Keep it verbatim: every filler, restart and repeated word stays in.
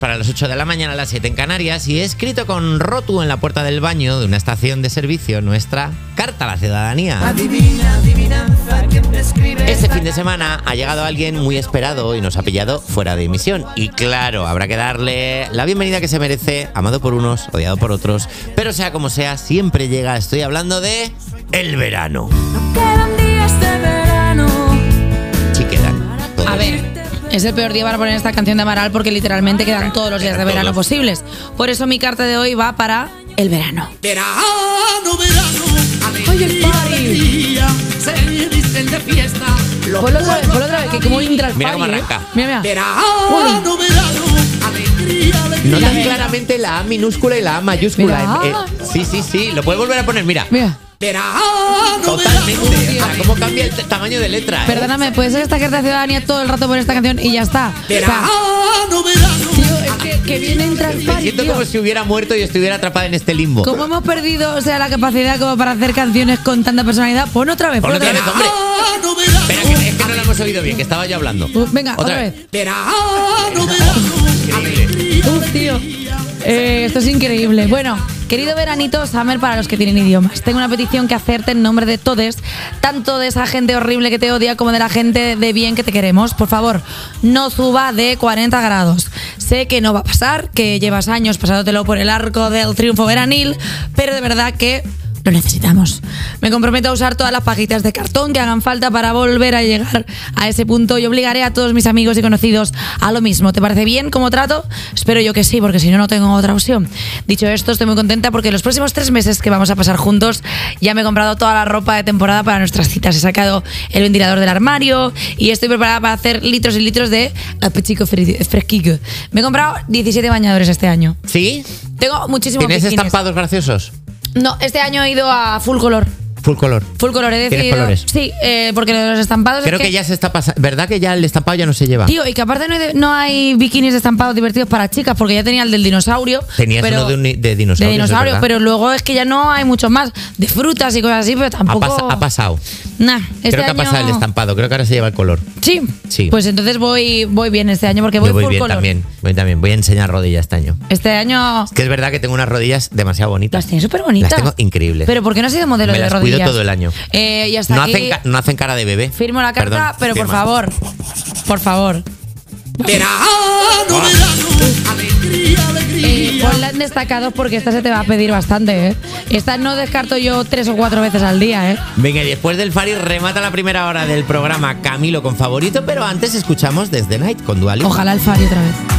Para las ocho de la mañana, a las siete en Canarias, y he escrito con Rotu en la puerta del baño de una estación de servicio nuestra carta a la ciudadanía. Adivina, adivinanza, ¿quién te escribe? Este fin de semana ha llegado alguien muy esperado y nos ha pillado fuera de emisión. Y claro, habrá que darle la bienvenida que se merece, amado por unos, odiado por otros, pero sea como sea, siempre llega. Estoy hablando de el verano. No quedan días de verano. Sí quedan. A ver, es el peor día para poner esta canción de Amaral porque literalmente quedan todos los días de verano posibles. Por eso mi carta de hoy va para el verano. Verano, verano, Oye, el party. alegría, se visten de fiesta. Los Ponlo otra vez, ponlo otra vez, que como entra el Mira cómo party, ¿eh? arranca. Mira, mira. Verano, verano, alegría, alegría. Notan claramente la A minúscula y la A mayúscula. Mira. Eh, eh, sí, sí, sí. Lo puedes volver a poner, mira. Mira. Verano, Totalmente. verano, O sea, cómo cambia el t- tamaño de letra. ¿eh? Perdóname, puede ser esta carta de ciudadanía todo el rato por esta canción y ya está. O sea, verano, verano. tío, es que, que viene entra el Me party, siento tío. como si hubiera muerto y estuviera atrapada en este limbo. Como hemos perdido, o sea, la capacidad como para hacer canciones con tanta personalidad, pon otra vez, Pon pon otra otra vez, vez. hombre. Verano, verano, Espera, que, es que no lo hemos oído bien, que estaba yo hablando. Uh, venga, otra, vez. verano, verano, Increíble. Uf, tío. Eh, esto es increíble. Bueno, querido veranito Summer para los que tienen idiomas, tengo una petición que hacerte en nombre de todos, tanto de esa gente horrible que te odia como de la gente de bien que te queremos. Por favor, no suba de cuarenta grados. Sé que no va a pasar, que llevas años pasándotelo por el arco del triunfo veranil, pero de verdad que lo necesitamos. Me comprometo a usar todas las pajitas de cartón que hagan falta para volver a llegar a ese punto y obligaré a todos mis amigos y conocidos a lo mismo. ¿Te parece bien como trato? Espero yo que sí, porque si no, no tengo otra opción. Dicho esto, estoy muy contenta porque los próximos tres meses que vamos a pasar juntos ya me he comprado toda la ropa de temporada para nuestras citas. He sacado el ventilador del armario y estoy preparada para hahacer litros y litros de apetito fresquillo. Me he comprado diecisiete bañadores este año. ¿Sí? Tengo muchísimos ¿Tienes bikinis. estampados graciosos? No, este año he ido a full color. Full color. Full color, he ¿Tienes decidido. colores? Sí, eh, porque los estampados. Creo es que ya se está pasando. ¿Verdad que ya el estampado ya no se lleva? Tío, y que aparte no hay, de- no hay bikinis de estampados divertidos para chicas, porque ya tenía el del dinosaurio. Tenías pero- uno de, un, de dinosaurios. de es dinosaurio, verdad. pero luego es que ya no hay muchos más. De frutas y cosas así, pero Ha, tampoco. pas- ha pasado. Nah, este Creo que año... ha pasado el estampado. Creo que ahora se lleva el color. Sí. Sí. Pues entonces voy, voy bien este año, porque voy, Yo voy full bien color. también. Voy también. Voy a enseñar rodillas este año. Este año. Es que es verdad que tengo unas rodillas demasiado bonitas. Las tienes súper bonitas. Las tengo increíbles. Pero ¿por qué no has sido modelo Me de las rodillas? cuido todo el año. Eh, y hasta No aquí hacen, ca- no hacen cara de bebé. firmo la carta, Perdón, pero por firma. favor. Por favor. verano, Ah. verano, alegría, Eh, alegría. ponla en destacados porque esta se te va a pedir bastante, ¿eh? Esta no descarto yo tres o cuatro veces al día, ¿eh? Venga, y después del Fari remata la primera hora del programa Camilo con favorito, pero antes escuchamos Desde Night con Dua Lipa. Ojalá el Fari otra vez.